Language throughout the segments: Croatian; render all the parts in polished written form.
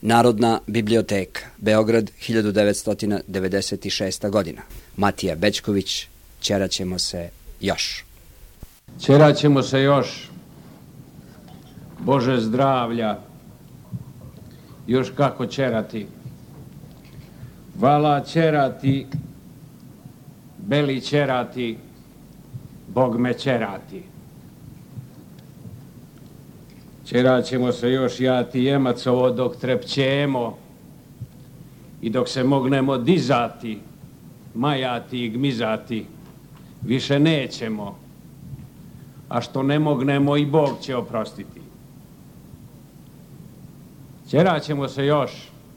Narodna biblioteka, Beograd, 1996. godina. Matija Bećković, Ćeraćemo se još. Ćeraćemo se još. Bože zdravlja. Još kako ćerati. Vala ćerati. Beli ćerati. Bog me ćerati. Ćeraćemo se još ja ti jemacovo dok trepćemo i dok se mognemo dizati, majati i gmizati, više nećemo, a što ne mognemo i Bog će oprostiti. Ćeraćemo se još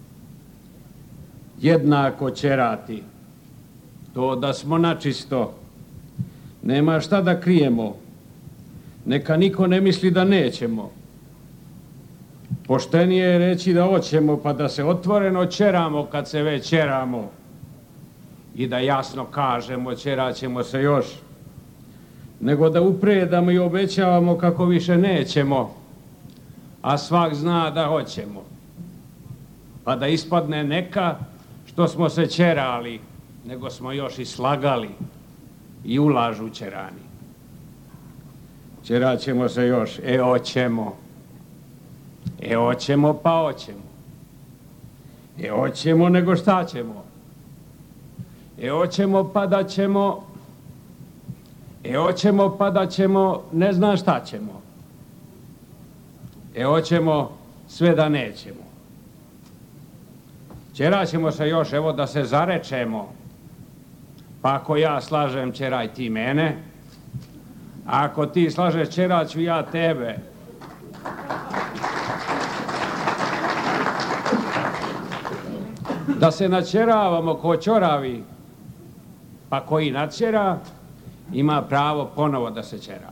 jednako ćerati, to da smo načisto, nema šta da krijemo, neka niko ne misli da nećemo. Poštenije je reći da hoćemo, pa da se otvoreno ćeramo kad se već ćeramo i da jasno kažemo ćeraćemo se još, nego da upredamo i obećavamo kako više nećemo, a svak zna da hoćemo. Pa da ispadne neka što smo se ćerali, nego smo još i slagali i ulažu ćerani. Ćeraćemo se još, hoćemo. Hoćemo pa hoćemo. Hoćemo nego šta ćemo. Hoćemo pa da ćemo. Hoćemo pa da ćemo, ne znam šta ćemo. Hoćemo sve da nećemo. Ćeraćemo se još, evo da se zarečemo. Pa ako ja slažem, ćeraj ti mene. A ako ti slažeš, ćeraću ja tebe. Da se načeravamo ko ćoravi, pa koji načera, ima pravo ponovo da se ćera.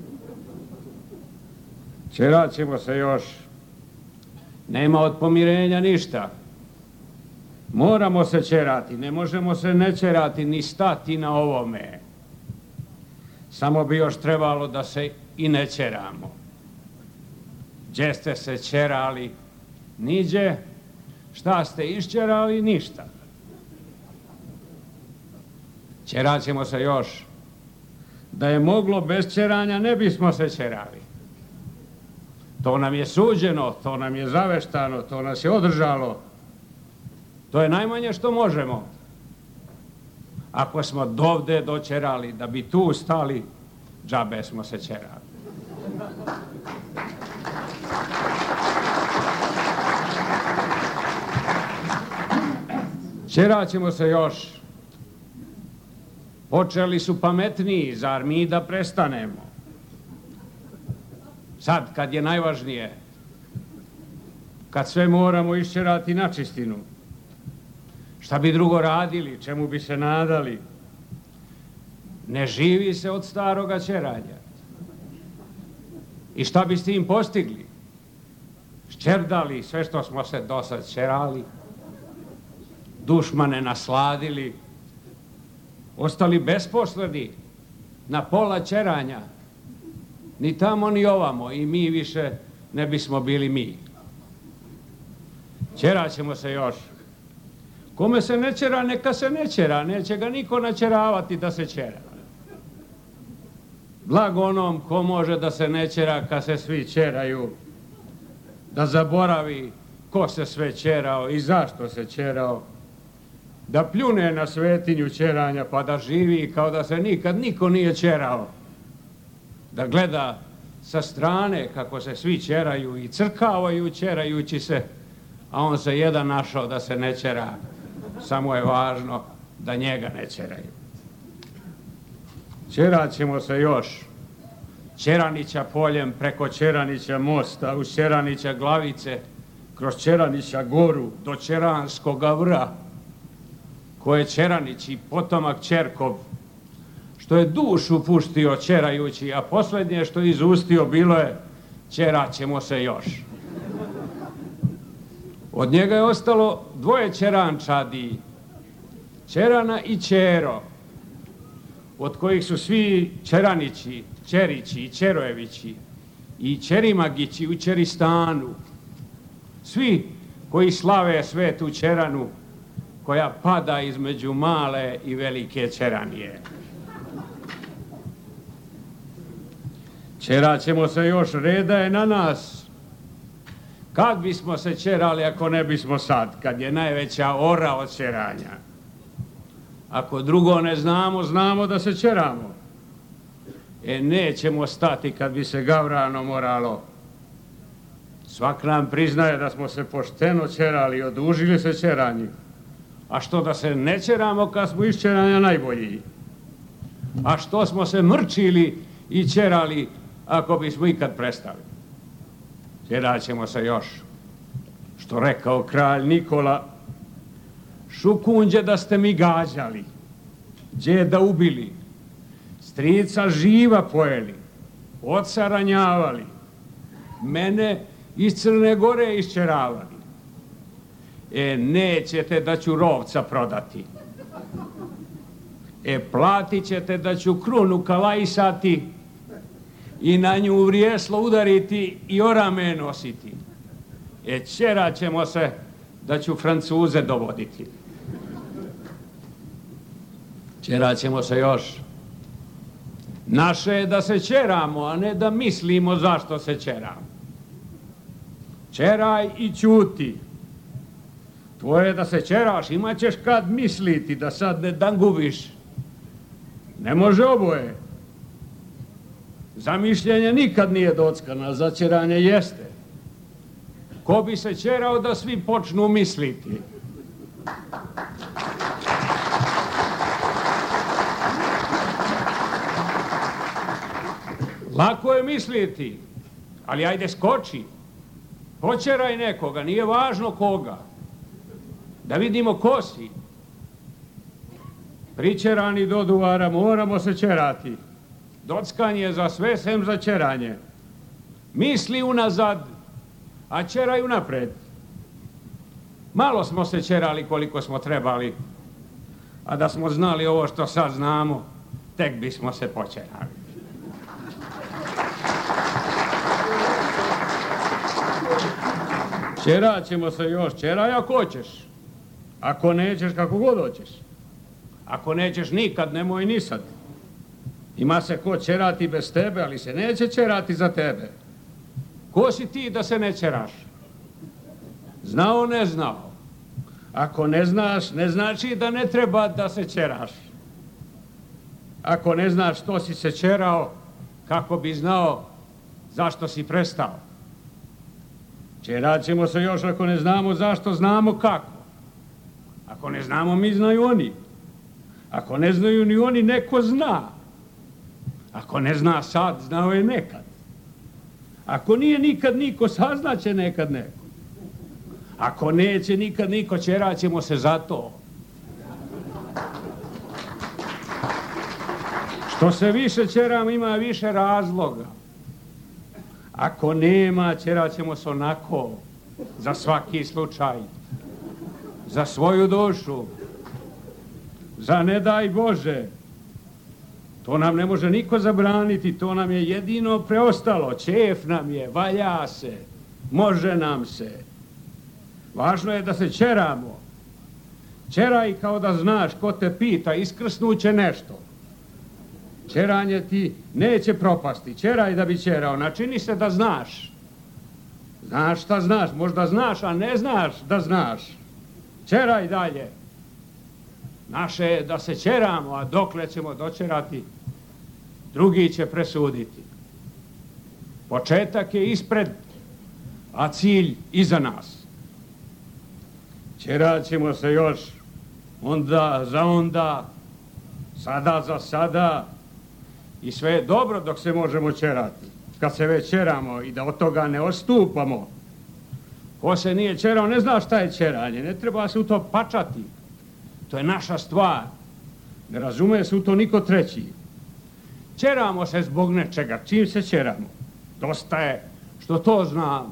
Ćeraćemo se još. Nema od pomirenja ništa. Moramo se ćerati, ne možemo se ne ćerati ni stati na ovome. Samo bi još trebalo da se i ne ćeramo. Gdje ste se ćerali? Niđe. Šta ste išćerali? Ništa. Ćeraćemo se još. Da je moglo bez ćeranja, ne bismo se ćerali. To nam je suđeno, to nam je zaveštano, to nas je održalo. To je najmanje što možemo. Ako smo dovde doćerali, da bi tu stali, džabe smo se ćerali. Ćeraćemo se još. Počeli su pametniji, zar mi da prestanemo? Sad, kad je najvažnije, kad sve moramo išćerati na čistinu, šta bi drugo radili, čemu bi se nadali? Ne živi se od staroga ćeranja. I šta bi s tim postigli? Šćerdali sve što smo se dosad ćerali, dušmane nasladili, ostali besposleni na pola ćeranja, ni tamo ni ovamo, i mi više ne bismo bili mi. Ćeraćemo se još. Kome se ne ćera, neka se ne ćera, neće ga niko načeravati da se ćera. Blago onom ko može da se ne ćera kad se svi ćeraju, da zaboravi ko se sve ćerao i zašto se ćerao, da pljune na svetinju ćeranja pa da živi kao da se nikad niko nije ćerao, da gleda sa strane kako se svi ćeraju i crkavaju ćerajući se, a on se jedan našao da se ne ćera, samo je važno da njega ne ćeraju. Ćeraćemo se još. Ćeranića poljem preko Ćeranića mosta, uz Ćeranića glavice, kroz Ćeranića goru do Ćeranskoga vra, ko je Ćeranić i potomak Ćerkov, što je dušu puštio ćerajući, a posljednje što je izustio bilo je ćeraćemo se još. Od njega je ostalo dvoje ćerančadi, Ćerana i Ćero, od kojih su svi Ćeranići, Ćerići i Ćerojevići i Ćerimagići u Ćeristanu. Svi koji slave svetu ćeranu koja pada između male i velike ćeranije. Ćeraćemo se još, reda je na nas. Kad bismo se ćerali ako ne bismo sad, kad je najveća ora od ćeranja? Ako drugo ne znamo, znamo da se ćeramo. Nećemo stati kad bi se gavrano moralo. Svak nam priznaje da smo se pošteno ćerali i odužili se ćeranju. A što da se ne ćeramo kad smo iz ćeranja najbolji? A što smo se mrčili i ćerali ako bismo ikad prestali? Ćeraćemo se još. Što rekao kralj Nikola, šukunđe da ste mi gađali, djeda ubili, strica živa pojeli, oca ranjavali, mene iz Crne Gore išćeravali. Nećete da ću rovca prodati. Platit ćete da ću krunu kalajsati i na nju u vrijeslo udariti i o rame nositi. Ćerat ćemo se da ću Francuze dovoditi. Ćerat ćemo se još. Naše je da se ćeramo, a ne da mislimo zašto se ćeramo. Ćeraj i ćuti. Tvoje je da se ćeraš, imat ćeš kad misliti, da sad ne dangubiš. Ne može oboje. Zamišljenje nikad nije dockano, za ćeranje jeste. Ko bi se ćerao da svi počnu misliti? Lako je misliti, ali ajde skoči. Počeraj nekoga, nije važno koga. Da vidimo ko si. Pričerani do duvara, moramo se ćerati. Dockanje je za sve sem za ćeranje. Misli unazad, a ćeraj unapred. Malo smo se ćerali koliko smo trebali, a da smo znali ovo što sad znamo, tek bismo se počerali. Ćerat ćemo se još, ćeraj ako hoćeš. Ako nećeš, kako god hoćeš. Ako nećeš nikad, nemoj ni sad. Ima se ko ćerati bez tebe, ali se neće ćerati za tebe. Ko si ti da se ne ćeraš? Znao, ne znao. Ako ne znaš, ne znači da ne treba da se ćeraš. Ako ne znaš što si se ćerao, kako bi znao zašto si prestao. Ćerat ćemo se još ako ne znamo zašto, znamo kako. Ako ne znamo, mi znaju oni. Ako ne znaju ni oni, neko zna. Ako ne zna sad, znao je nekad. Ako nije nikad niko, saznaće nekad neko. Ako neće nikad niko, ćerat ćemo se za to. Što se više ćeram, ima više razloga. Ako nema, ćerat ćemo se onako, za svaki slučaj, za svoju dušu, za ne daj Bože. To nam ne može niko zabraniti, to nam je jedino preostalo. Ćef nam je, valja se, može nam se. Važno je da se ćeramo. Ćeraj kao da znaš, ko te pita, iskrsnuće nešto. Ćeranje ti neće propasti, ćeraj da bi ćerao, načini se da znaš. Znaš šta znaš, možda znaš, a ne znaš da znaš. Ćeraj dalje. Naše je da se ćeramo, a dokle ćemo doćerati, drugi će presuditi. Početak je ispred, a cilj iza nas. Ćerat ćemo se još, onda za onda, sada za sada, i sve je dobro dok se možemo ćerati. Kad se već ćeramo i da od toga ne odstupamo. Ko se nije ćerao ne zna šta je ćeranje, ne treba se u to pačati. To je naša stvar. Ne razume se u to niko treći. Ćeramo se zbog nečega. Čim se ćeramo? Dosta je što to znam.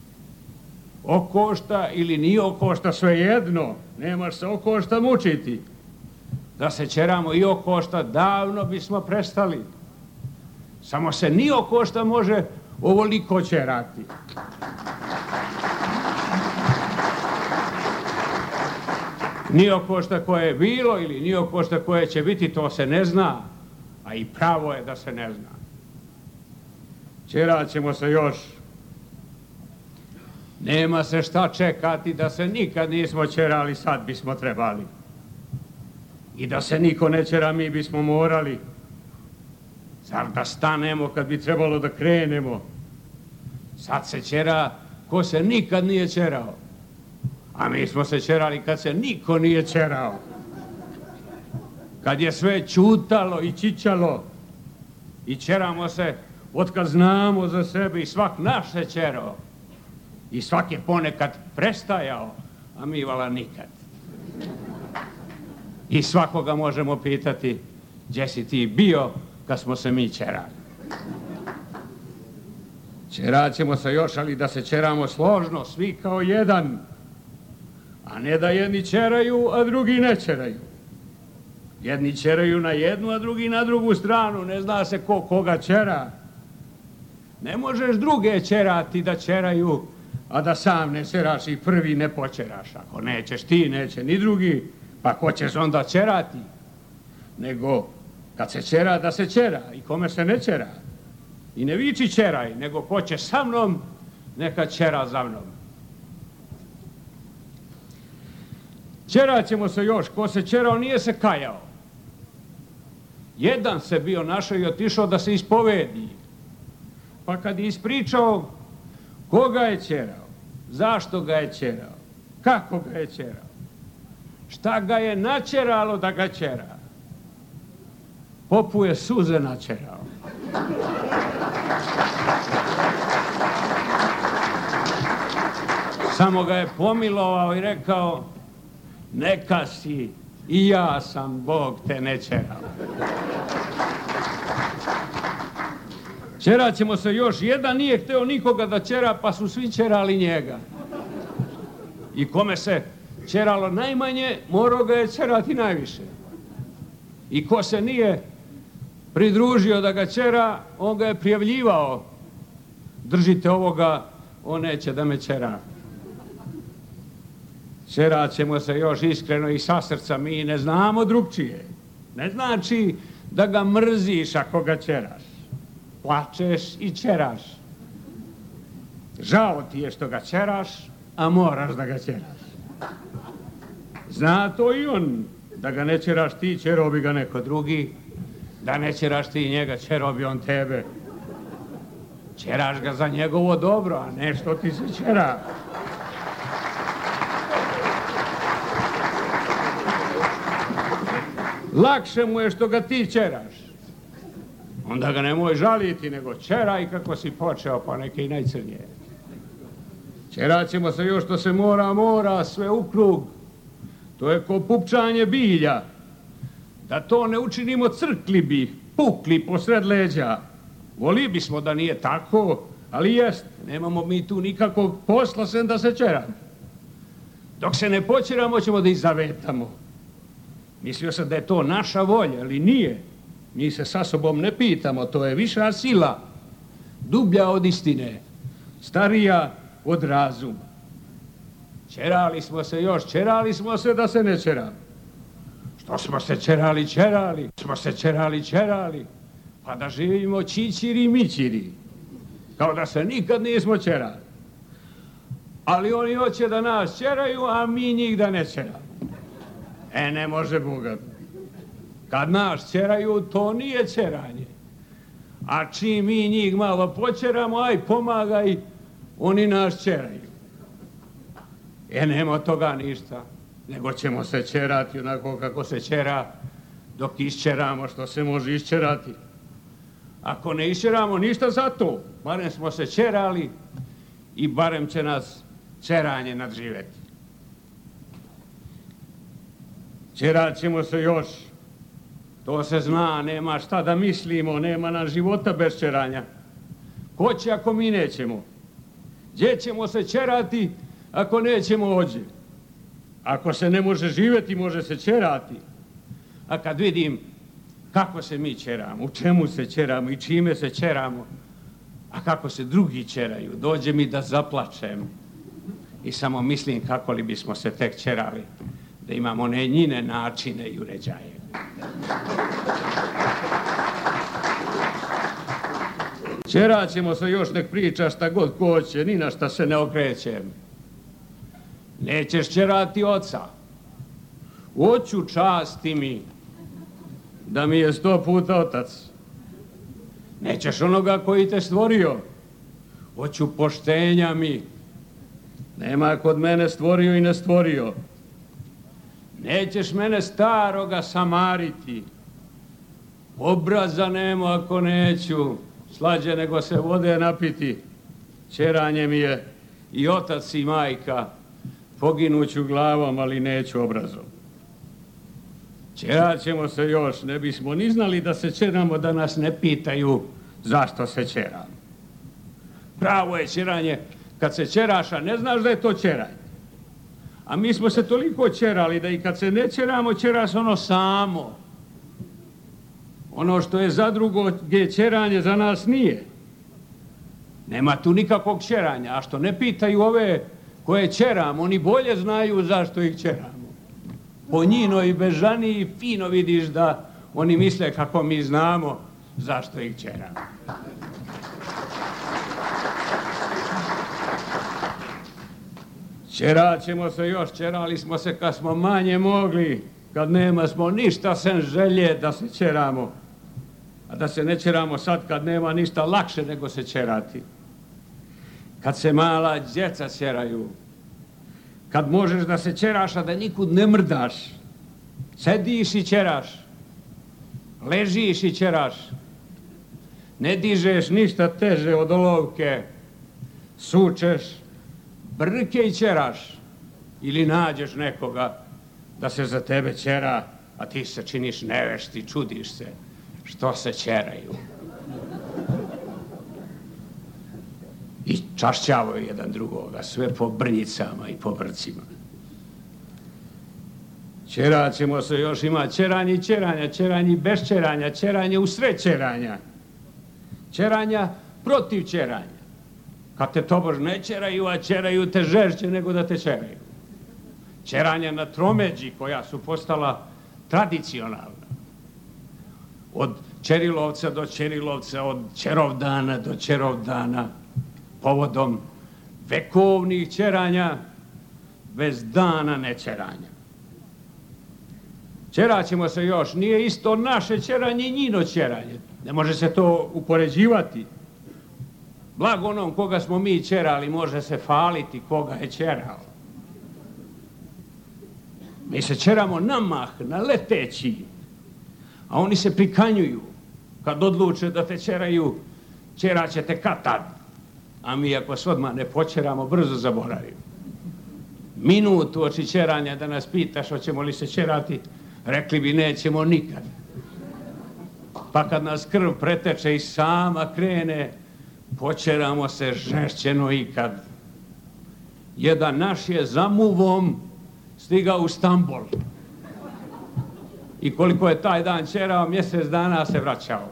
Okošta ili nije okošta, sve jedno. Nemaš se okošta mučiti. Da se ćeramo i okošta, davno bismo prestali. Samo se ni okošta može ovoliko ćerati. Ni oko šta koje je bilo ili ni oko šta koje će biti, to se ne zna, a i pravo je da se ne zna. Ćerat ćemo se još. Nema se šta čekati, da se nikad nismo ćerali, sad bismo trebali. I da se niko ne ćera, mi bismo morali. Zar da stanemo kad bi trebalo da krenemo? Sad se ćera ko se nikad nije ćerao. A mi smo se ćerali kad se niko nije ćerao. Kad je sve čutalo i čičalo. I ćeramo se otkad znamo za sebe i svak naš se ćerao. I svak je ponekad prestajao, a mi vala nikad. I svakoga možemo pitati, gdje si ti bio kad smo se mi ćerali. Ćerat ćemo se još, ali da se ćeramo složno, svi kao jedan. A ne da jedni ćeraju, a drugi ne ćeraju. Jedni ćeraju na jednu, a drugi na drugu stranu. Ne zna se ko koga ćera. Ne možeš druge ćerati da ćeraju, a da sam ne ćeraš i prvi ne počeraš. Ako nećeš ti, neće ni drugi, pa ko ćeš onda ćerati? Nego, kad se ćera, da se ćera. I kome se ne ćera. I ne viči ćeraj, nego ko će sa mnom, neka ćera za mnom. Ćerat ćemo se još. Ko se ćerao, nije se kajao. Jedan se bio našao i otišao da se ispovedi. Pa kad je ispričao koga je ćerao, zašto ga je ćerao, kako ga je ćerao, šta ga je načeralo da ga ćera, popu je suze načerao. Samo ga je pomilovao i rekao, neka si, i ja sam, Bog te ne ćerao. Ćerat ćemo se još. Jedan nije hteo nikoga da ćera, pa su svi ćerali njega. I kome se ćeralo najmanje, morao ga je ćerati najviše. I ko se nije pridružio da ga ćera, on ga je prijavljivao. Držite ovoga, on neće da me ćera. Ćerat ćemo se još iskreno i sa srca, mi ne znamo drugčije. Ne znači da ga mrziš ako ga ćeraš. Plačeš i ćeraš. Žao ti je što ga ćeraš, a moraš da ga ćeraš. Zna to i on, da ga ne ćeraš ti, ćerao bi ga neko drugi. Da ne ćeraš ti njega, ćerao bi on tebe. Ćeraš ga za njegovo dobro, a ne što ti se ćera. Lakše mu je što ga ti ćeraš. Onda ga nemoj žaliti, nego ćeraj kako si počeo, pa neke i najcrnije. Ćerat ćemo se još što se mora, sve u krug. To je ko pupčanje bilja. Da to ne učinimo, crkli bi, pukli posred leđa. Voli bismo da nije tako, ali jest. Nemamo mi tu nikakvog posla sem da se ćeramo. Dok se ne počeramo, ćemo da ih zavetamo. Mislio sam da je to naša volja, ali nije. Mi se sa sobom ne pitamo, to je viša sila, dublja od istine, starija od razuma. Ćerali smo se još, ćerali smo se da se ne ćeramo. Što smo se ćerali, pa da živimo čičiri i mičiri, kao da se nikad nismo ćerali. Ali oni hoće da nas ćeraju, a mi njih da ne ćeramo. Ne može Boga. Kad nas ćeraju, to nije ćeranje. A čim mi njih malo počeramo, aj pomagaj, oni nas ćeraju. Nema toga ništa, nego ćemo se ćerati onako kako se ćera, dok isćeramo što se može isćerati. Ako ne isćeramo ništa za to, barem smo se ćerali i barem će nas ćeranje nadživjeti. Ćerat ćemo se još. To se zna, nema šta da mislimo, nema nam života bez ćeranja. Ko će ako mi nećemo? Gdje ćemo se ćerati ako nećemo ođe? Ako se ne može živjeti, može se ćerati. A kad vidim kako se mi ćeramo, u čemu se ćeramo i čime se ćeramo, a kako se drugi ćeraju, dođe mi da zaplačem. I samo mislim kako li bismo se tek ćerali da imamo one njine načine i uređaje. Ćerat ćemo se još, nek priča šta god hoće, ni na šta se ne okrećem. Nećeš ćerati oca. Hoću časti mi da mi je 100 puta otac. Nećeš onoga koji te stvorio. Hoću poštenja mi. Nema kod mene stvorio i ne stvorio. Nećeš mene staroga samariti. Obraza nema ako neću. Slađe nego se vode napiti. Ćeranje mi je i otac i majka. Poginuću glavom, ali neću obrazom. Ćerat ćemo se još, ne bismo ni znali da se ćeramo, da nas ne pitaju zašto se ćeramo. Pravo je ćeranje, kad se ćeraš, a ne znaš da je to ćeranje. A mi smo se toliko ćerali da i kad se ne ćeramo, ćera se ono samo. Ono što je za drugoge ćeranje, za nas nije. Nema tu nikakvog ćeranja, a što ne pitaju ove koje ćeramo, oni bolje znaju zašto ih ćeramo. Po njinoj bežaniji fino vidiš da oni misle kako mi znamo zašto ih ćeramo. Ćerat ćemo se još, ćerali smo se kad smo manje mogli, kad nema smo ništa sem želje da se ćeramo. A da se ne ćeramo sad kad nema ništa lakše nego se ćerati. Kad se mala djeca ćeraju, kad možeš da se ćeraš, a da nikud ne mrdaš, sediš i ćeraš, ležiš i ćeraš, ne dižeš ništa teže od olovke, sučeš brke i ćeraš, ili nađeš nekoga da se za tebe ćera, a ti se činiš nevešti, čudiš se što se ćeraju. I čašćavaju jedan drugoga, sve po brnjicama i po brcima. Ćerat ćemo se još, ima ćeranje i ćeranja, ćeranje i bez ćeranja, ćeranje usred ćeranja, ćeranja protiv ćeranja. Kad te tobož ne ćeraju, a ćeraju te žešće nego da te ćeraju. Ćeranja na tromeđi koja su postala tradicionalna. Od Ćerilovca do Ćerilovca, od Ćerovdana do Ćerovdana, povodom vekovnih ćeranja, bez dana nećeranja. Ćerat ćemo se još, nije isto naše ćeranje i njino ćeranje. Ne može se to upoređivati. Blago onom koga smo mi ćerali, može se faliti koga je ćerao. Mi se ćeramo na mah, na leteći, a oni se prikanjuju. Kad odluče da te ćeraju, ćerat će te kad tad. A mi ako se odmah ne počeramo, brzo zaboravimo. Minutu oči ćeranja da nas pitaš hoćemo li se ćerati, rekli bi nećemo nikad. Pa kad nas krv preteče i sama krene, počeramo se žešćeno ikad. Jedan naš je za muvom stigao u Stambol. I koliko je taj dan ćerao, mjesec dana se vraćao.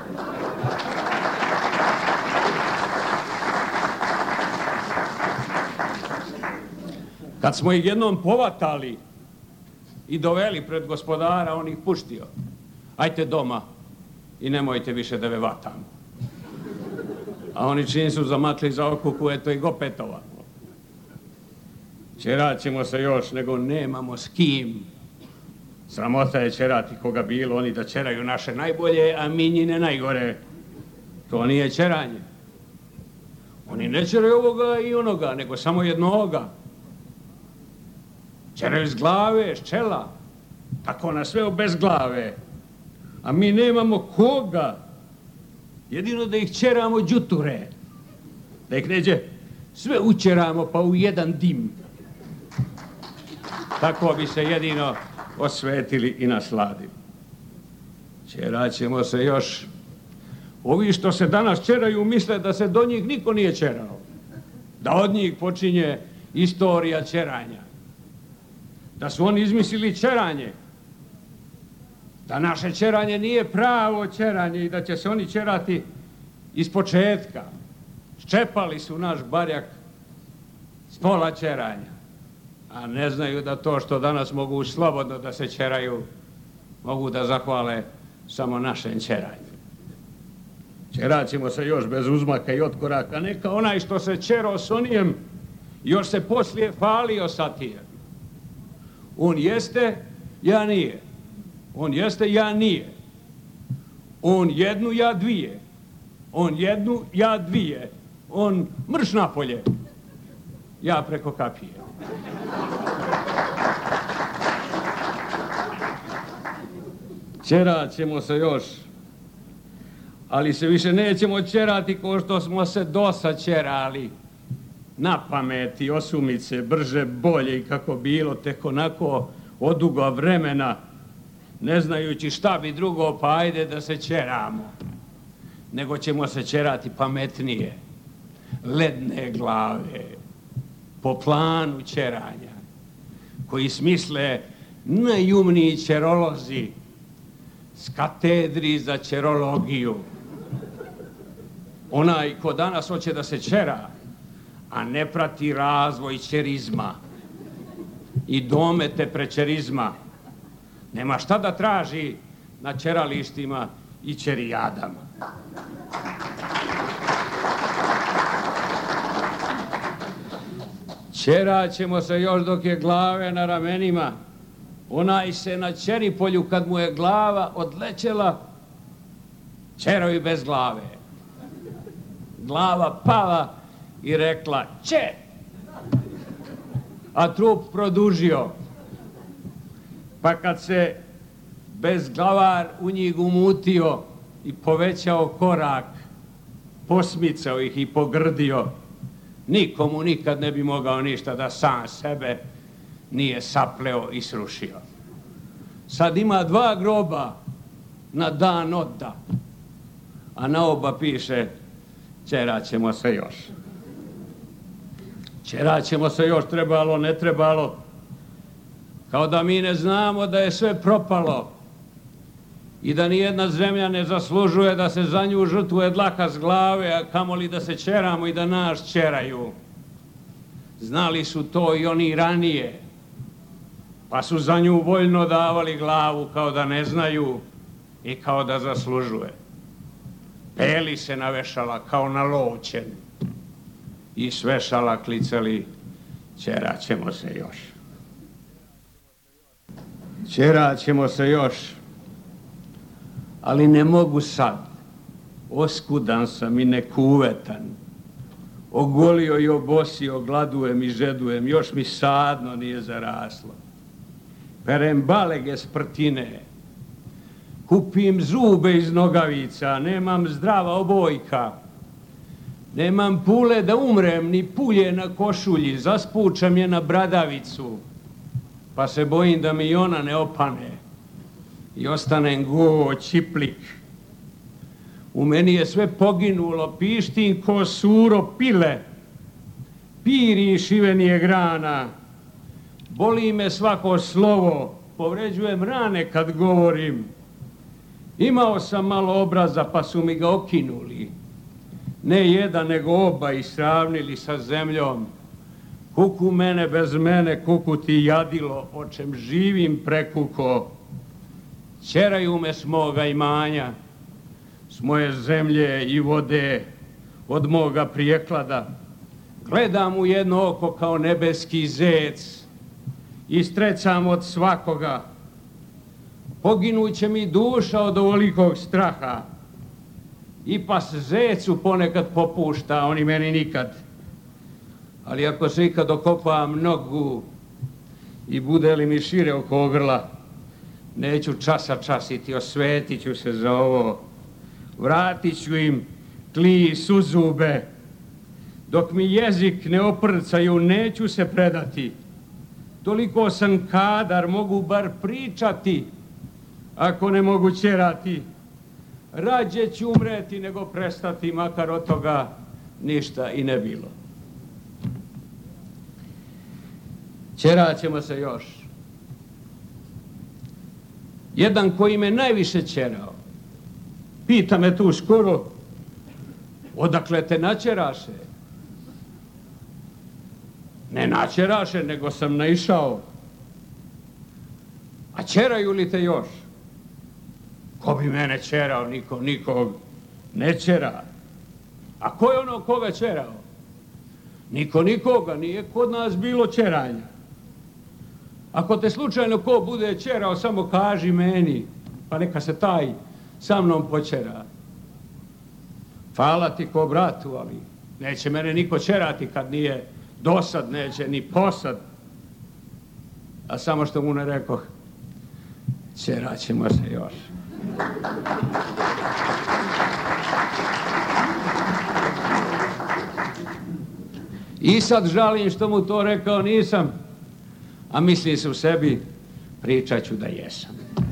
Kad smo ih jednom povatali i doveli pred gospodara, on ih puštio. Ajte doma i nemojte više da ve vatamo. A oni čim su zamatli za okuku, eto ih opetovano. Ćerat ćemo se još, nego nemamo s kim. Sramota je ćerati koga bilo, oni da ćeraju naše najbolje, a mi njine najgore. To nije ćeranje. Oni ne ćeraju ovoga i onoga, nego samo jednoga. Ćeraju s glave, s čela, tako na sve bez glave. A mi nemamo koga. Jedino da ih ćeramo đuture. Da ih neđe sve učeramo pa u jedan dim. Tako bi se jedino osvetili i nasladili. Ćerat ćemo se još. Ovi što se danas ćeraju misle da se do njih niko nije ćerao. Da od njih počinje istorija ćeranja. Da su oni izmislili ćeranje. Da naše ćeranje nije pravo ćeranje i da će se oni ćerati iz početka. Ščepali su naš barjak s pola ćeranja. a ne znaju da to što danas mogu slobodno da se ćeraju, mogu da zahvale samo našem ćeranju. Ćerat ćemo se još bez uzmaka i otkoraka, neka onaj što se ćerao s onijem još se poslije falio sa tijem. On jeste, ja nije. On jeste, ja nije. On jednu, ja dvije. On jednu, ja dvije. On mrš napolje, ja preko kapije. Ćerat ćemo se još, ali se više nećemo ćerati kao što smo se dosa ćerali. Na pameti, osumice, brže, bolje i kako bilo, tek onako odugo vremena, ne znajući šta bi drugo, pa ajde da se ćeramo. Nego ćemo se ćerati pametnije, ledne glave, po planu ćeranja, koji smisle najumniji ćerolozi s katedri za ćerologiju. Onaj ko danas hoće da se ćera, a ne prati razvoj ćerizma i domete prečerizma, nema šta da traži na ćeralištima i ćerijadama. Ćerat ćemo se još dok je glave na ramenima. Onaj se na Ćeripolju kad mu je glava odlećela, ćerao i bez glave. Glava pala i rekla će, a trup produžio. Pa kad se bezglavar u njih umutio i povećao korak, posmicao ih i pogrdio, nikomu nikad ne bi mogao ništa da sam sebe nije sapleo i srušio. Sad ima 2 groba na dan odda, a na oba piše ćerat ćemo se još. Ćerat ćemo se još, trebalo, ne trebalo, kao da mi ne znamo da je sve propalo i da nijedna zemlja ne zaslužuje da se za nju žrtvuje dlaka s glave, a kamoli da se ćeramo i da nas ćeraju. Znali su to i oni ranije, pa su za nju voljno davali glavu kao da ne znaju i kao da zaslužuje. Peli se navešala kao na lovčen i s vešala klicali ćerat ćemo se još. Ćerat ćemo se još, ali ne mogu sad. Oskudan sam i nekuvetan. Ogolio i obosio, gladujem i žedujem, još mi sadno nije zaraslo. Perem balege s prtine, kupim zube iz nogavica, nemam zdrava obojka, nemam pule da umrem, ni pulje na košulji, zaspučam je na bradavicu, pa se bojim da mi i ona ne opane i ostanem go čiplik. U meni je sve poginulo, pištim ko suro pile, piri šivenije grana, boli me svako slovo, povređujem rane kad govorim. Imao sam malo obraza pa su mi ga okinuli, ne jedan nego oba i sravnili sa zemljom. Kuku mene bez mene, kuku ti jadilo, o čem živim prekuko. Ćeraju me s moga imanja, s moje zemlje i vode, od moga prijeklada. Gledam u jedno oko kao nebeski zec i strecam od svakoga. Poginuće mi duša od ovolikog straha. I pa se zecu ponekad popušta, oni meni nikad. Ali ako se ikad okopam nogu i bude li mi šire oko grla, neću časa časiti, osvetit ću se za ovo. Vratit ću im tli i suzube. Dok mi jezik ne oprcaju, neću se predati. Toliko sam kadar, mogu bar pričati, ako ne mogu ćerati. Rađe ću umreti nego prestati, makar od toga ništa i ne bilo. Ćerat ćemo se još. Jedan koji me najviše ćerao, pita me tu skoro, odakle te načeraše? Ne načeraše, nego sam naišao. A čeraju li te još? Ko bi mene čerao? Niko nikog ne čera. A ko je ono koga čerao? Niko nikoga, nije kod nas bilo čeranja. Ako te slučajno ko bude čerao, samo kaži meni, pa neka se taj sa mnom počera. Hvala ti ko bratu, ali neće mene niko čerati kad nije dosad, neće ni posad. A samo što mu ne rekoh, čerat ćemo se još. I sad žalim što mu to rekao nisam, a mislim se u sebi, pričat ću da jesam.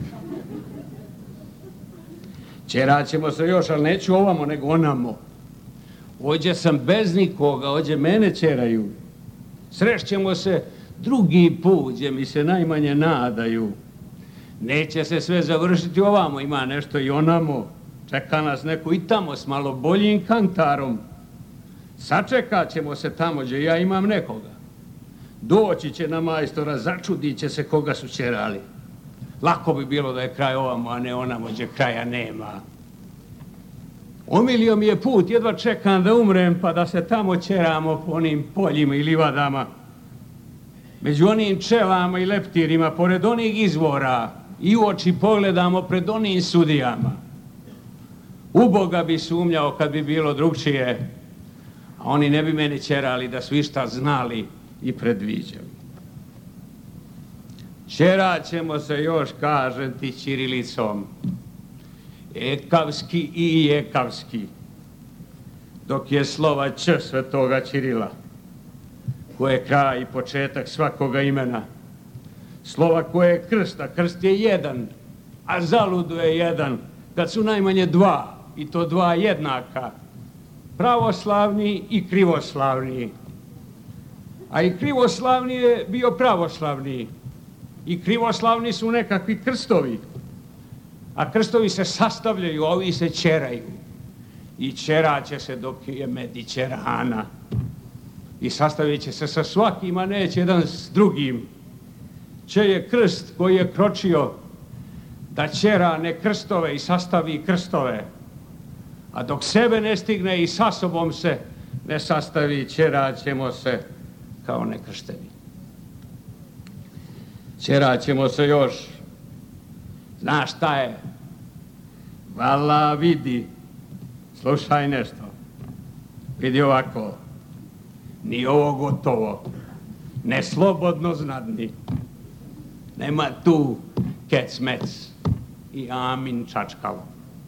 Čerat ćemo se još, ali neću ovamo, nego onamo. Ođe sam bez nikoga, ođe mene čeraju. Srešćemo se drugi put, gdje mi se najmanje nadaju. Neće se sve završiti ovamo, ima nešto i onamo. Čeka nas neko i tamo s malo boljim kantarom. Sačekat ćemo se tamo gdje ja imam nekoga. Doći će na majstora, začudit će se koga su čerali. Lako bi bilo da je kraj ovamo, a ne onamo gdje kraja nema. Omilio mi je put, jedva čekam da umrem, pa da se tamo čeramo po onim poljima i livadama. Među onim čelama i leptirima, pored onih izvora, i u oči pogledamo pred onim sudijama. U Boga bi sumnjao kad bi bilo drugčije, a oni ne bi meni čerali da su išta znali i predviđali. Čerat ćemo se još, kažem ti, ćirilicom. Ekavski i jekavski. Dok je slova Č svetoga Ćirila, koje je kraj i početak svakoga imena. Slova koje je krst, a krst je jedan, a zaludu je jedan, kad su najmanje dva, i to dva jednaka. Pravoslavni i krivoslavni. A i krivoslavni je bio pravoslavni. I krivoslavni su nekakvi krstovi. A krstovi se sastavljaju, a ovi se čeraju. I čerat će se dok je med i čerana. I sastavit će se sa svakim, a neće jedan s drugim. Če je krst koji je kročio da čera ne krstove i sastavi krstove. A dok sebe ne stigne i sa sobom se ne sastavi, čerat ćemo se kao nekršteni. Čerat ćemo se još. Znaš šta je? Vala vidi. Slušaj nešto. Vidi ovako. Ni ovo gotovo. Ne slobodno znadni. Nema tu kec-mec i amin čačkalo.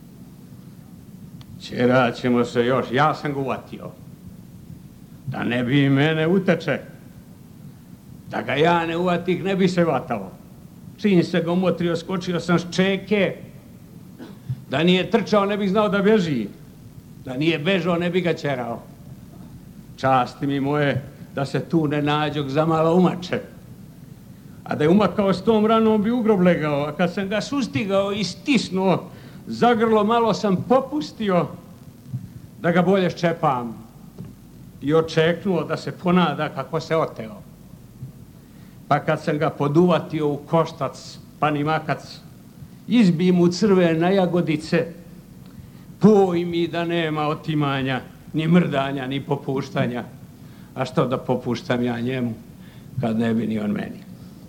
Čerat ćemo se još. Ja sam ga uvatio. Da ne bi mene uteče. Da ga ja ne uvatih, ne bi se vatao. Čim se ga umotrio, skočio sam s čeke. Da nije trčao, ne bih znao da beži. Da nije bežao, ne bi ga čerao. Časti mi moje da se tu ne nađog za malo umače. A da je umakao s tom ranom, bi u grob legao. A kad sam ga sustigao i stisnuo za grlo, malo sam popustio da ga bolje ščepam. I očeknuo da se ponada kako se oteo. Pa kad sam ga poduvatio u koštac, pa ni makac, izbi mu crvene jagodice, poj mi da nema otimanja, ni mrdanja, ni popuštanja. A što da popuštam ja njemu, kad ne bi ni on meni.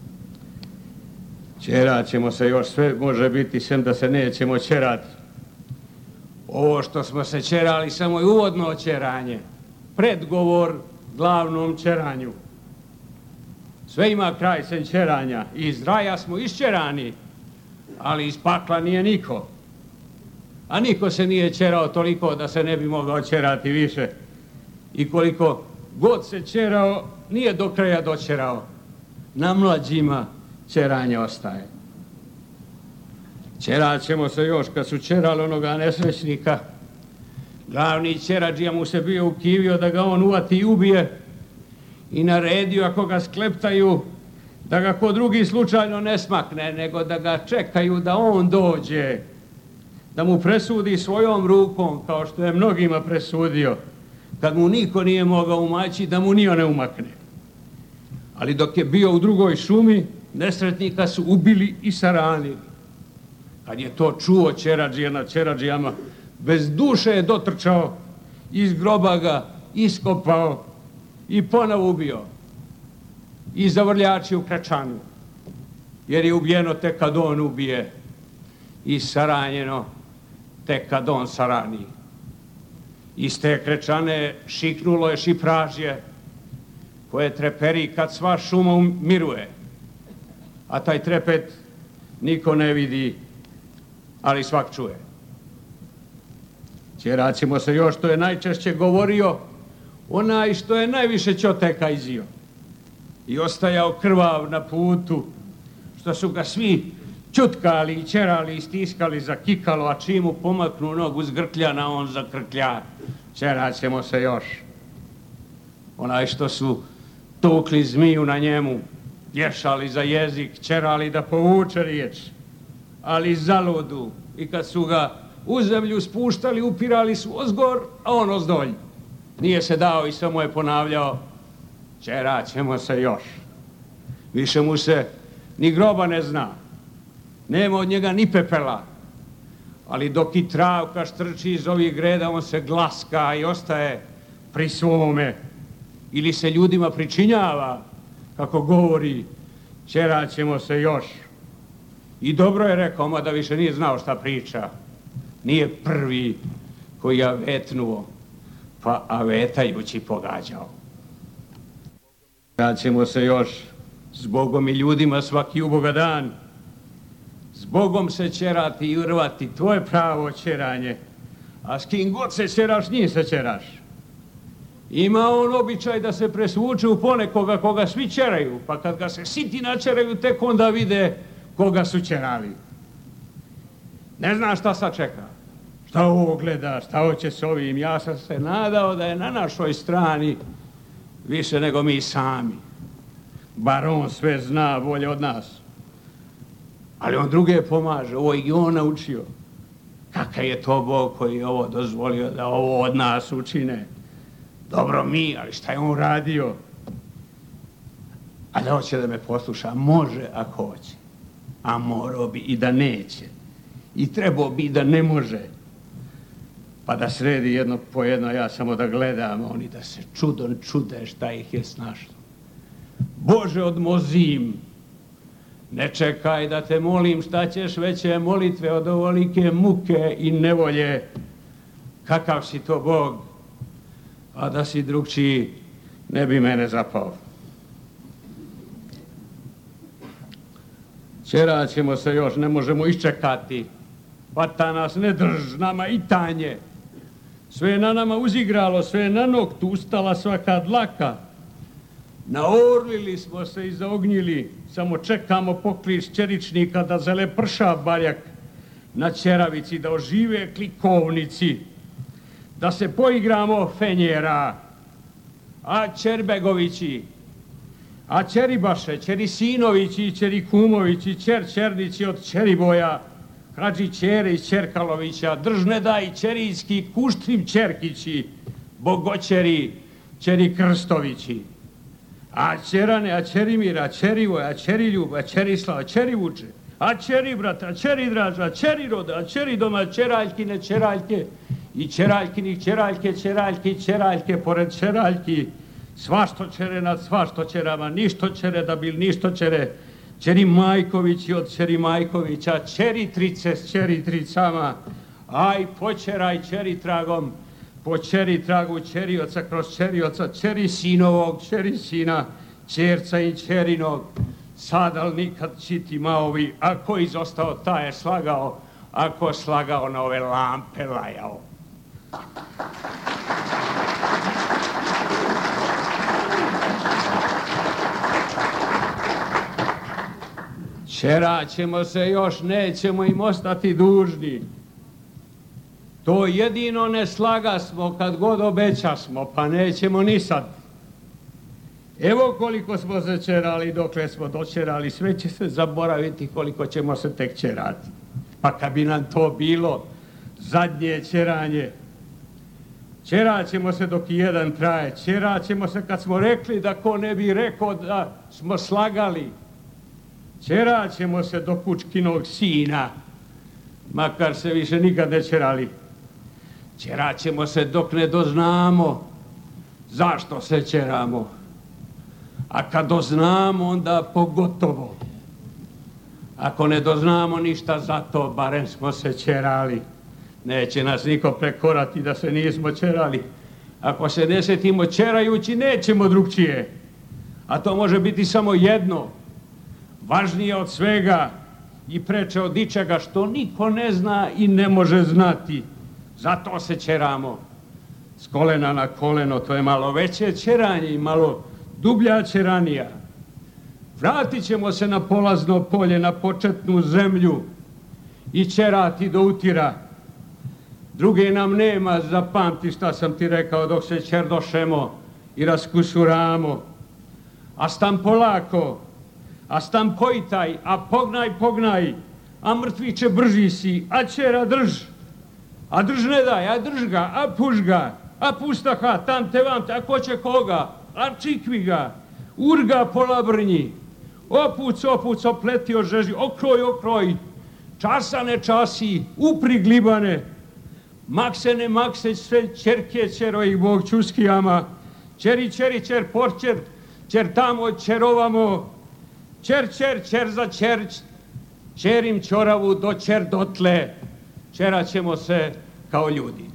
Čerat ćemo se još, sve može biti, sem da se nećemo čerati. Ovo što smo se čerali, samo je uvodno čeranje, predgovor glavnom čeranju. Sve ima kraj sem čeranja. Iz raja smo iščerani, ali iz pakla nije niko. A niko se nije čerao toliko da se ne bi mogao čerati više. I koliko god se čerao, nije do kraja dočerao. Na mlađima čeranje ostaje. Čerat ćemo se još, kad su čerali onoga nesrećnika. Glavni čeradžija mu se bio ukivio da ga on uvati i ubije. I naredio, ako ga skleptaju, da ga ko drugi slučajno ne smakne, nego da ga čekaju da on dođe, da mu presudi svojom rukom, kao što je mnogima presudio, kad mu niko nije mogao umaći, da mu ni on ne umakne. Ali dok je bio u drugoj šumi, nesretnika su ubili i saranili. Kad je to čuo Čeradžija na Čeradžijama, bez duše je dotrčao, iz groba ga iskopao i ponovo ubio. I zavrljači u Krečanu, jer je ubijeno tek kad on ubije i saranjeno tek kad on sarani. Iz te Krečane šiknulo je šipražje koje treperi kad sva šuma miruje, a taj trepet niko ne vidi, ali svak čuje. Ćeraćemo se još, što je najčešće govorio onaj što je najviše ćoteka izio i ostajao krvav na putu, što su ga svi ćutkali i ćerali i stiskali za kikalo, a čim mu pomaknu nogu s grkljana, on zakrklja. Ćeraćemo se još. Onaj što su tukli zmiju na njemu, vješali za jezik, ćerali da povuče riječ, ali zaludu, i kad su ga u zemlju spuštali, upirali su ozgor, a on ozdolj. Nije se dao i samo je ponavljao, ćeraćemo se još. Više mu se ni groba ne zna, nema od njega ni pepela, ali dok i travka štrči iz ovih greda, on se glaska i ostaje pri svome, ili se ljudima pričinjava, kako govori, ćeraćemo se još. I dobro je rekao, mada više nije znao šta priča. Nije prvi koji je avetnuo, pa avetajući pogađao. Ćeraćemo se još, s Bogom i ljudima svaki uboga dan. S Bogom se ćerati i urvati, to je pravo ćeranje. A s kim god se ćeraš, njim se ćeraš. Ima on običaj da se presvuče u ponekoga koga svi ćeraju, pa kad ga se siti načeraju, tek onda vide koga su ćerali. Ne zna šta sad čeka, šta ovo gleda, šta hoće s ovim. Ja sam se nadao da je na našoj strani više nego mi sami. Bar on sve zna bolje od nas. Ali on druge pomaže, ovo i on naučio. Kakav je to Bog koji je ovo dozvolio da ovo od nas učine? Dobro mi, ali šta je on radio? A da hoće da me posluša, može ako hoće. A morao bi i da neće. I trebao bi i da ne može. Pa da sredi jedno po jedno, ja samo da gledam, oni da se čudom čude šta ih je snašlo. Bože, odmozim, ne čekaj da te molim šta ćeš veće molitve od ovolike muke i nevolje. Kakav si to Bog, a da si drugčiji ne bi mene zapao. Ćeraćemo se još, ne možemo iščekati. Vata nas ne drž, nama i tanje. Sve je na nama uzigralo, sve je na noktu, ustala svaka dlaka. Naorlili smo se i zaognjili, samo čekamo poklič ćeričnika da zaleprša barjak na ćeravici, da ožive klikovnici, da se poigramo fenjera, a Čerbegovići, a Čeribaše, Čerisinovići, Čerikumovići, Černići od Čeriboja, Hadži Čere iz Čerkalovića, Držne daj Čerijski, Kuštrim Čerkići, Bogoćeri, Čeri Krstovići, a Čerane, a Čerimir, a Čerivoj, a Čeriljub, a Čerislav, a Čerivuče, a Čeribrat, a Čeridraž, a Čeriroda, a Čeridoma, Čeraljkine, Čeraljke, i Čeraljkinih, Čeraljke, Čeraljke, Čeraljke, pored Čeraljki, svašto čere nad svašto čerama, ništo čere da bil ništo čere, Čeri Majkovići od Čeri Majkovića, Čeritrice s Čeritricama, aj počeraj Čeri tragom, po Čeri tragu Čerioca kroz Čerioca, Čeri sinovog, Čeri sina, Čerca i Čerinog, sadal nikad čiti maovi, ako izostao taj je slagao, ako slagao na ove lampe lajao. Ćeraćemo se još, nećemo im ostati dužni. To jedino ne slagasmo kad god obećasmo, pa nećemo ni sad. Evo koliko smo se ćerali, dokle smo doćerali, sve će se zaboraviti koliko ćemo se tek ćerati. Pa kad bi nam to bilo zadnje ćeranje, Ćeraćemo se dok i jedan traje. Ćeraćemo se kad smo rekli da ko ne bi rekao da smo slagali. Ćeraćemo se do kučkinog sina, makar se više nikad ne ćerali. Ćeraćemo se dok ne doznamo zašto se ćeramo. A kad doznamo, onda pogotovo. Ako ne doznamo ništa za to, barem smo se ćerali. Neće nas niko prekorati da se nismo ćerali. Ako se ne sjetimo ćerajući, nećemo drugčije. A to može biti samo jedno. Važnije od svega i preče od ičega što niko ne zna i ne može znati. Zato se ćeramo. S kolena na koleno, to je malo veće ćeranje i malo dublja ćeranija. Vratit ćemo se na polazno polje, na početnu zemlju i ćerati do utira. Druge nam nema, zapamti šta sam ti rekao, dok se ćerdošemo i raskusuramo. A stam polako, a stam pojtaj, a pognaj, a mrtviće brži si, a ćera drž. A drž ne daj, a drž ga, a puš ga, a pustaha, tam te vam te, a ko će koga, a čikvi ga, urga pola brnji, opuc, opleti, ožeži, okroj, časa ne časi, upri glibane, makse ne makse, sve ćerke ćerojih Bog čuskijama, čer porčer, čer tamo ćerovamo, čer za čerim čoravu do čer dotle, ćeraćemo se kao ljudi.